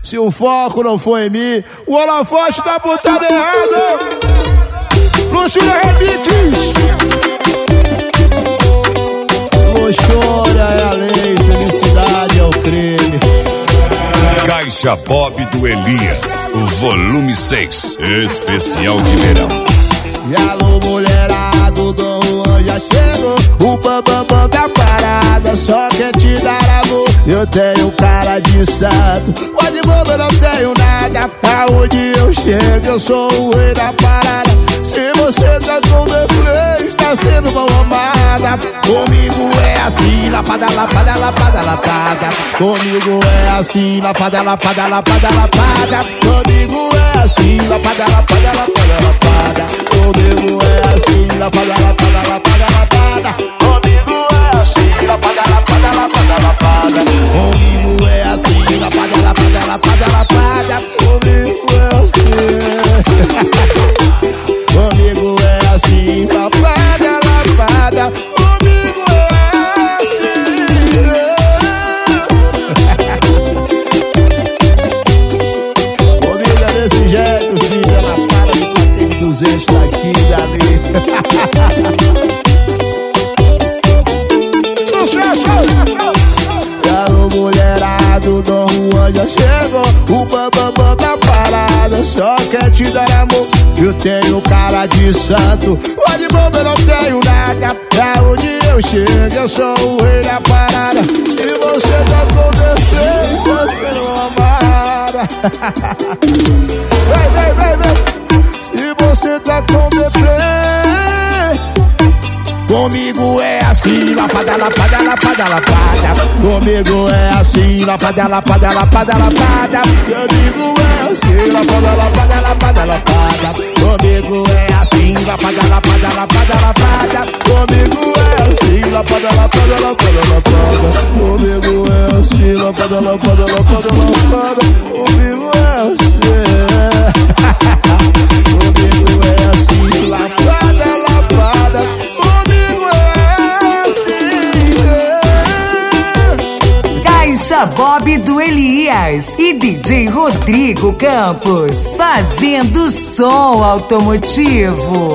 Se o foco não foi em mim, o holofote tá botado errado. Luxúria Remix. Luxúria é a lei, felicidade é o crime. Caixa Bob do Elias, o volume 6, especial de verão. E alô, mulherado, Dom Juan já chegou. O bambambam da parada só quer te dar amor. Eu tenho cara de santo, mas de bobo eu não tenho nada. Aonde eu chego eu sou o rei da parada. Se você tá com deprê, está sendo mal amada. Comigo é assim, lapada, lapada, lapada, lapada. Comigo é assim, lapada, lapada, lapada, lapada. Comigo é assim, lapada, lapada, lapada, lapada. Comigo é assim, lapada, lapada, lapada, lapada. Comigo é assim, lapada, lapada, lapada, lapada. Comigo é assim, lapada, lapada, lapada, lapada. Comigo é assim. Comigo é assim, lapada, lapada. Comigo é assim. Comigo é desse jeito, filha, ela para de bater de 200 daqui e dali. Mulherado, Dom Juan já chegou. O bambambam da parada só quer te dar amor. Eu tenho cara de santo, mas de bobo eu não tenho nada. É onde eu chego, eu sou o rei da parada. Se você tá com defeito, você não amada. Vem. Se você tá com defeito, comigo é assim, lapada, lapada, lapada, lapada. Comigo é assim, lapada, lapada, lapada, lapada. Comigo é assim, lapada, lapada, lapada, lapada. Comigo é assim, lapada, lapada, lapada, lapada. Comigo é assim, lapada, lapada, lapada, lapada. Comigo é assim, lapada, lapada, lapada, lapada. Comigo é assim. Comigo é assim, lapada, lapada. Caixa Bob do Elias e DJ Rodrigo Campos, fazendo som automotivo.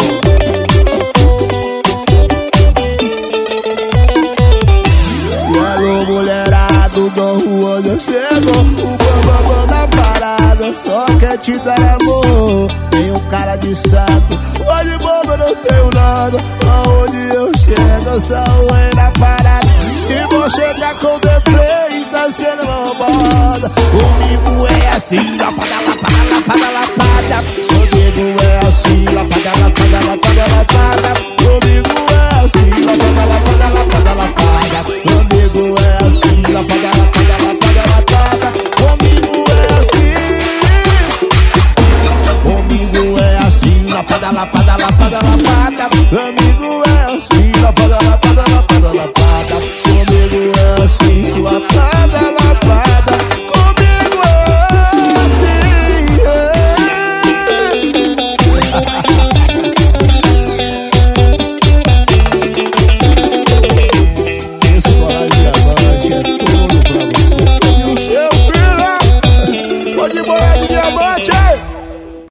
E alô, mulherado, Dom Juan já chegou. O bambambam da parada só quer te dar amor. Tenho cara de santo, mas de bobo eu não tenho nada. Aonde eu chego eu sou o rei da parada. Se você tá com deprê, tá sendo roubada. Comigo é assim, lapada, lapada, lapada, lapada. Comigo é assim, lapada, lapada, lapada, lapada. Comigo é assim, lapada, lapada, lapada, lapada. Comigo é assim, lapada, lapada, lapada, lapada. Comigo é assim. Comigo é assim, lapada, lapada, lapada, lapada. Comigo é assim, lapada, lapada, lapada, lapada.